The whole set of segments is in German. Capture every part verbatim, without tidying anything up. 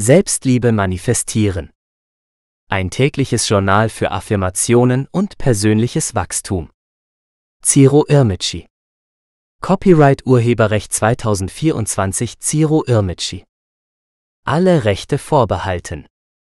Selbstliebe manifestieren. Ein tägliches Journal für Affirmationen und persönliches Wachstum. Ciro Irmici. Copyright Urheberrecht zweitausendvierundzwanzig Ciro Irmici. Alle Rechte vorbehalten.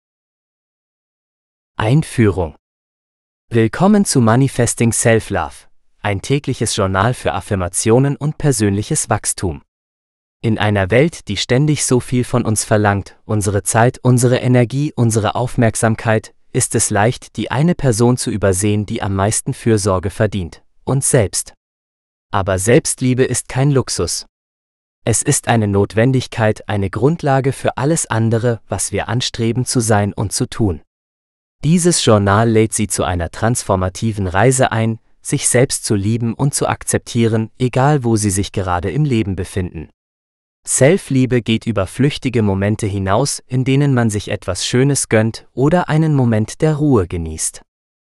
Einführung. Willkommen zu Manifesting Self-Love, ein tägliches Journal für Affirmationen und persönliches Wachstum. In einer Welt, die ständig so viel von uns verlangt, unsere Zeit, unsere Energie, unsere Aufmerksamkeit, ist es leicht, die eine Person zu übersehen, die am meisten Fürsorge verdient, uns selbst. Aber Selbstliebe ist kein Luxus. Es ist eine Notwendigkeit, eine Grundlage für alles andere, was wir anstreben zu sein und zu tun. Dieses Journal lädt Sie zu einer transformativen Reise ein, sich selbst zu lieben und zu akzeptieren, egal wo Sie sich gerade im Leben befinden. Self-Liebe geht über flüchtige Momente hinaus, in denen man sich etwas Schönes gönnt oder einen Moment der Ruhe genießt.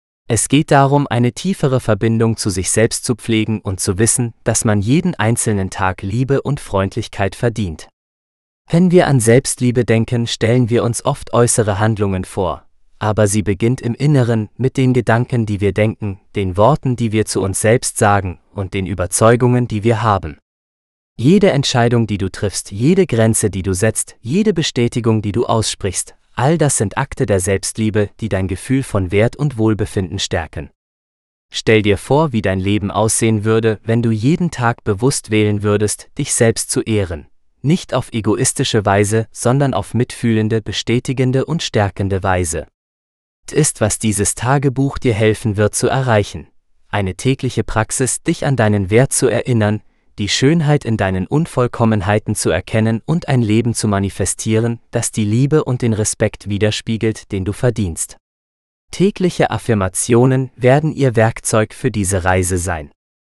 Es geht darum, eine tiefere Verbindung zu sich selbst zu pflegen und zu wissen, dass man jeden einzelnen Tag Liebe und Freundlichkeit verdient. Wenn wir an Selbstliebe denken, stellen wir uns oft äußere Handlungen vor, aber sie beginnt im Inneren mit den Gedanken, die wir denken, den Worten, die wir zu uns selbst sagen und den Überzeugungen, die wir haben. Jede Entscheidung, die du triffst, jede Grenze, die du setzt, jede Bestätigung, die du aussprichst, all das sind Akte der Selbstliebe, die dein Gefühl von Wert und Wohlbefinden stärken. Stell dir vor, wie dein Leben aussehen würde, wenn du jeden Tag bewusst wählen würdest, dich selbst zu ehren. Nicht auf egoistische Weise, sondern auf mitfühlende, bestätigende und stärkende Weise. Das ist, was dieses Tagebuch dir helfen wird zu erreichen. Eine tägliche Praxis, dich an deinen Wert zu erinnern, die Schönheit in deinen Unvollkommenheiten zu erkennen und ein Leben zu manifestieren, das die Liebe und den Respekt widerspiegelt, den du verdienst. Tägliche Affirmationen werden Ihr Werkzeug für diese Reise sein.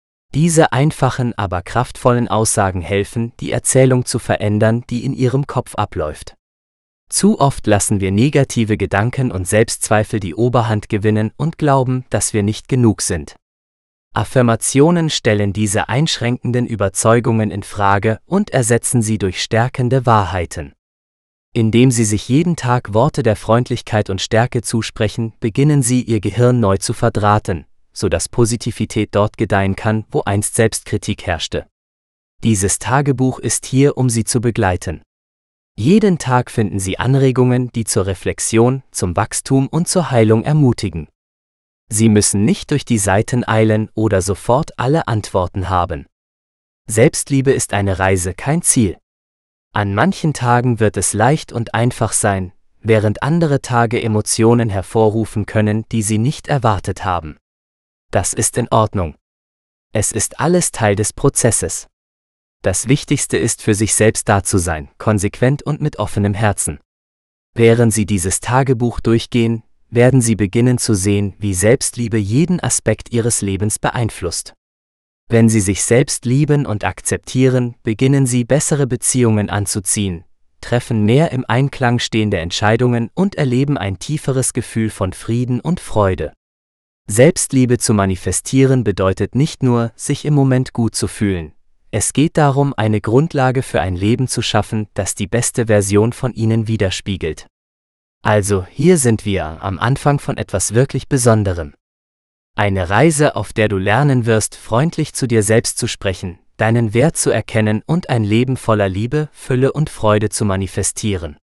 Diese einfachen, aber kraftvollen Aussagen helfen, die Erzählung zu verändern, die in Ihrem Kopf abläuft. Zu oft lassen wir negative Gedanken und Selbstzweifel die Oberhand gewinnen und glauben, dass wir nicht genug sind. Affirmationen stellen diese einschränkenden Überzeugungen in Frage und ersetzen sie durch stärkende Wahrheiten. Indem Sie sich jeden Tag Worte der Freundlichkeit und Stärke zusprechen, beginnen Sie, Ihr Gehirn neu zu verdrahten, sodass Positivität dort gedeihen kann, wo einst Selbstkritik herrschte. Dieses Tagebuch ist hier, um Sie zu begleiten. Jeden Tag finden Sie Anregungen, die zur Reflexion, zum Wachstum und zur Heilung ermutigen. Sie müssen nicht durch die Seiten eilen oder sofort alle Antworten haben. Selbstliebe ist eine Reise, kein Ziel. An manchen Tagen wird es leicht und einfach sein, während andere Tage Emotionen hervorrufen können, die Sie nicht erwartet haben. Das ist in Ordnung. Es ist alles Teil des Prozesses. Das Wichtigste ist, für sich selbst da zu sein, konsequent und mit offenem Herzen. Während Sie dieses Tagebuch durchgehen, werden Sie beginnen zu sehen, wie Selbstliebe jeden Aspekt Ihres Lebens beeinflusst. Wenn Sie sich selbst lieben und akzeptieren, beginnen Sie, bessere Beziehungen anzuziehen, treffen mehr im Einklang stehende Entscheidungen und erleben ein tieferes Gefühl von Frieden und Freude. Selbstliebe zu manifestieren bedeutet nicht nur, sich im Moment gut zu fühlen. Es geht darum, eine Grundlage für ein Leben zu schaffen, das die beste Version von Ihnen widerspiegelt. Also, hier sind wir am Anfang von etwas wirklich Besonderem. Eine Reise, auf der du lernen wirst, freundlich zu dir selbst zu sprechen, deinen Wert zu erkennen und ein Leben voller Liebe, Fülle und Freude zu manifestieren.